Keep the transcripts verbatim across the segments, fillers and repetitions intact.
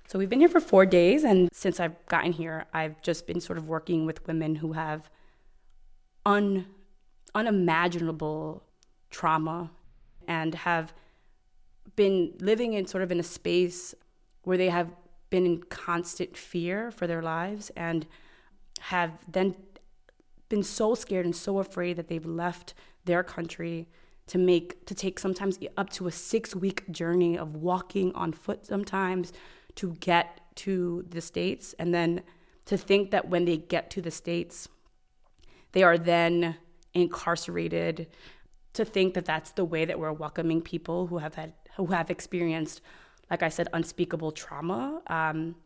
So we've been here for four days, and since I've gotten here, I've just been sort of working with women who have un, unimaginable trauma and have been living in sort of in a space where they have been in constant fear for their lives and have then been so scared and so afraid that they've left their country to make to take sometimes up to a six week journey of walking on foot sometimes to get to the States, and then to think that when they get to the States, they are then incarcerated, to think that that's the way that we're welcoming people who have had who have experienced, like I said, unspeakable trauma, um,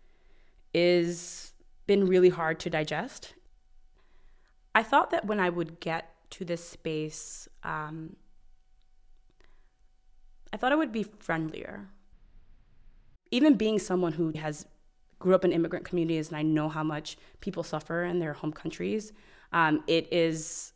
is been really hard to digest. I thought that when I would get to this space, um, I thought it would be friendlier. Even being someone who has grew up in immigrant communities, and I know how much people suffer in their home countries, um, it is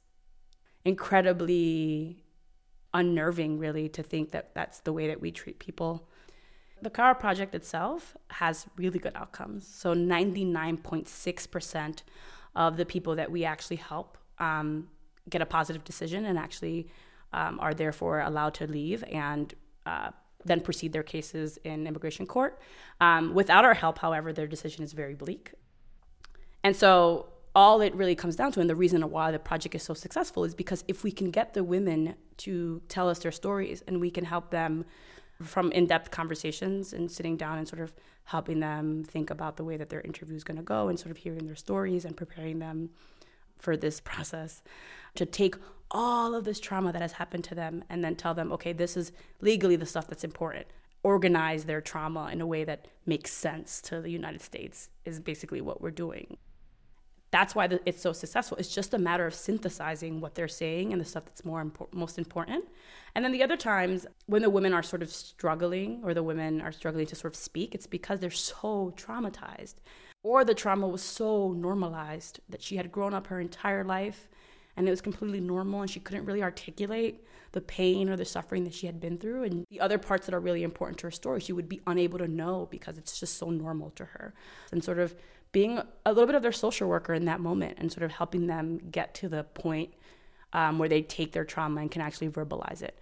incredibly unnerving, really, to think that that's the way that we treat people. The Kawa Project itself has really good outcomes. So ninety-nine point six percent of the people that we actually help um, get a positive decision and actually um, are therefore allowed to leave and uh, then proceed their cases in immigration court. Um, without our help, however, their decision is very bleak. And so all it really comes down to, and the reason why the project is so successful, is because if we can get the women to tell us their stories and we can help them from in-depth conversations and sitting down and sort of helping them think about the way that their interview is going to go and sort of hearing their stories and preparing them for this process, to take all of this trauma that has happened to them and then tell them, okay, this is legally the stuff that's important. Organize their trauma in a way that makes sense to the United States is basically what we're doing. That's why it's so successful. It's just a matter of synthesizing what they're saying and the stuff that's more impor- most important. And then the other times when the women are sort of struggling, or the women are struggling to sort of speak, it's because they're so traumatized, or the trauma was so normalized that she had grown up her entire life and it was completely normal and she couldn't really articulate the pain or the suffering that she had been through. And the other parts that are really important to her story, she would be unable to know because it's just so normal to her. And sort of being a little bit of their social worker in that moment and sort of helping them get to the point um, where they take their trauma and can actually verbalize it.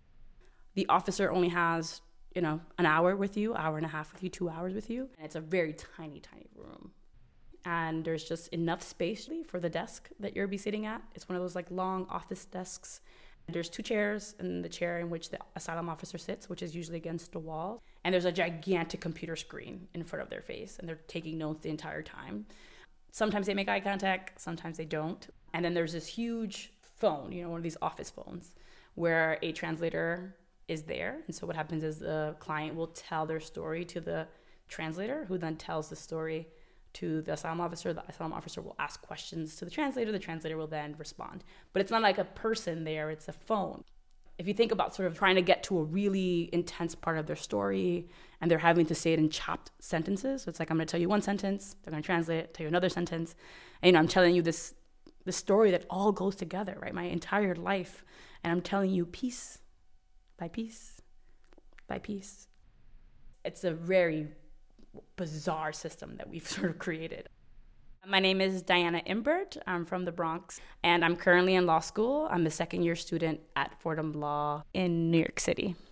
The officer only has, you know, an hour with you, hour and a half with you, two hours with you. And it's a very tiny, tiny room. And there's just enough space for the desk that you'll be sitting at. It's one of those like long office desks. There's two chairs, and the chair in which the asylum officer sits, which is usually against a wall. And there's a gigantic computer screen in front of their face, and they're taking notes the entire time. Sometimes they make eye contact, sometimes they don't. And then there's this huge phone, you know, one of these office phones, where a translator is there. And so what happens is the client will tell their story to the translator, who then tells the story to the asylum officer. The asylum officer will ask questions to the translator. The translator will then respond. But it's not like a person there, it's a phone. If you think about sort of trying to get to a really intense part of their story and they're having to say it in chopped sentences, so it's like, I'm going to tell you one sentence, they're going to translate it, tell you another sentence. And, you know, I'm telling you this, this story that all goes together, right? My entire life. And I'm telling you piece by piece by piece. It's a very bizarre system that we've sort of created. My name is Diana Imbert. I'm from the Bronx, and I'm currently in law school. I'm a second year student at Fordham Law in New York City.